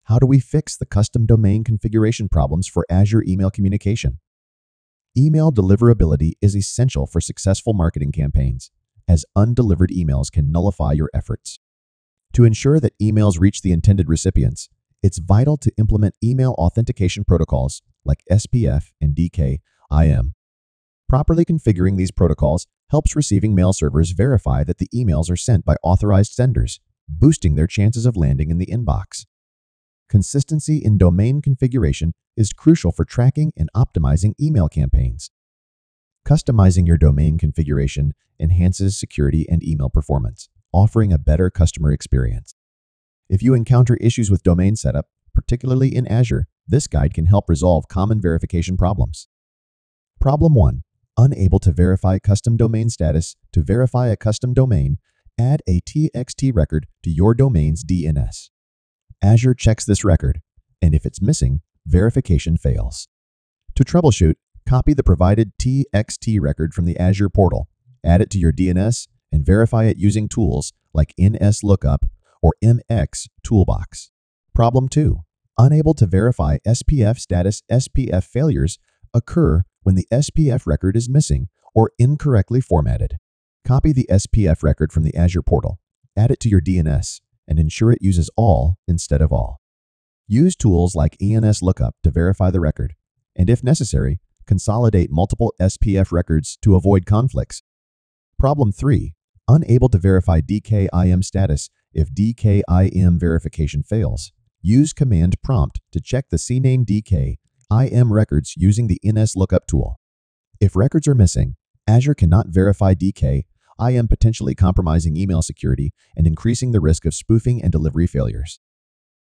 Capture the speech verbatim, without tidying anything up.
How do we fix the custom domain configuration problems for Azure email communication? Email deliverability is essential for successful marketing campaigns, as undelivered emails can nullify your efforts. To ensure that emails reach the intended recipients, it's vital to implement email authentication protocols like S P F and D K I M. Properly configuring these protocols helps receiving mail servers verify that the emails are sent by authorized senders, boosting their chances of landing in the inbox. Consistency in domain configuration is crucial for tracking and optimizing email campaigns. Customizing your domain configuration enhances security and email performance, offering a better customer experience. If you encounter issues with domain setup, particularly in Azure, this guide can help resolve common verification problems. Problem one. Unable to verify custom domain status. To verify a custom domain, add a T X T record to your domain's D N S. Azure checks this record, and if it's missing, verification fails. To troubleshoot, copy the provided T X T record from the Azure portal, add it to your D N S, and verify it using tools like N S Lookup or M X Toolbox. Problem two. Unable to verify S P F status. S P F failures occur when the S P F record is missing or incorrectly formatted. Copy the S P F record from the Azure portal, add it to your D N S, and ensure it uses all instead of all. Use tools like E N S Lookup to verify the record, and if necessary, consolidate multiple S P F records to avoid conflicts. Problem three. Unable to verify D K I M status. If D K I M verification fails, use Command Prompt to check the C name D K I M records using the N S Lookup tool. If records are missing, Azure cannot verify D K I M, potentially compromising email security and increasing the risk of spoofing and delivery failures.